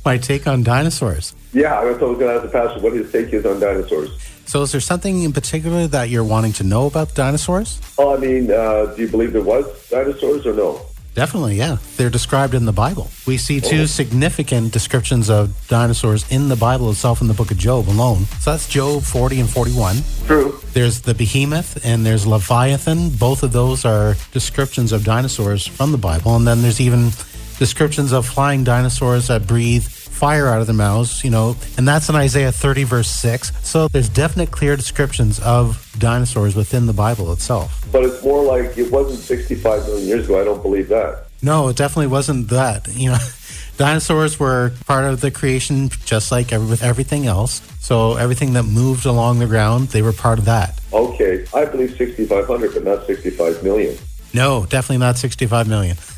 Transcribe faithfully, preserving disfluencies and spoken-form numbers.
my take on dinosaurs. Yeah, I was going to ask the pastor what his take is on dinosaurs. So is there something in particular that you're wanting to know about dinosaurs? Oh, I mean, uh, do you believe there was dinosaurs or no? Definitely, yeah. They're described in the Bible. We see two Oh. significant descriptions of dinosaurs in the Bible itself in the book of Job alone. So that's Job forty and forty-one. True. There's the behemoth and there's Leviathan. Both of those are descriptions of dinosaurs from the Bible. And then there's even descriptions of flying dinosaurs that breathe fire out of their mouths, you know, and that's in Isaiah thirty, verse six. So there's definite clear descriptions of dinosaurs within the Bible itself. But it's more like it wasn't sixty-five million years ago. I don't believe that. No, it definitely wasn't that. You know, dinosaurs were part of the creation just like every, with everything else. So everything that moved along the ground, they were part of that. Okay, I believe sixty-five hundred, but not sixty-five million. No, definitely not sixty-five million.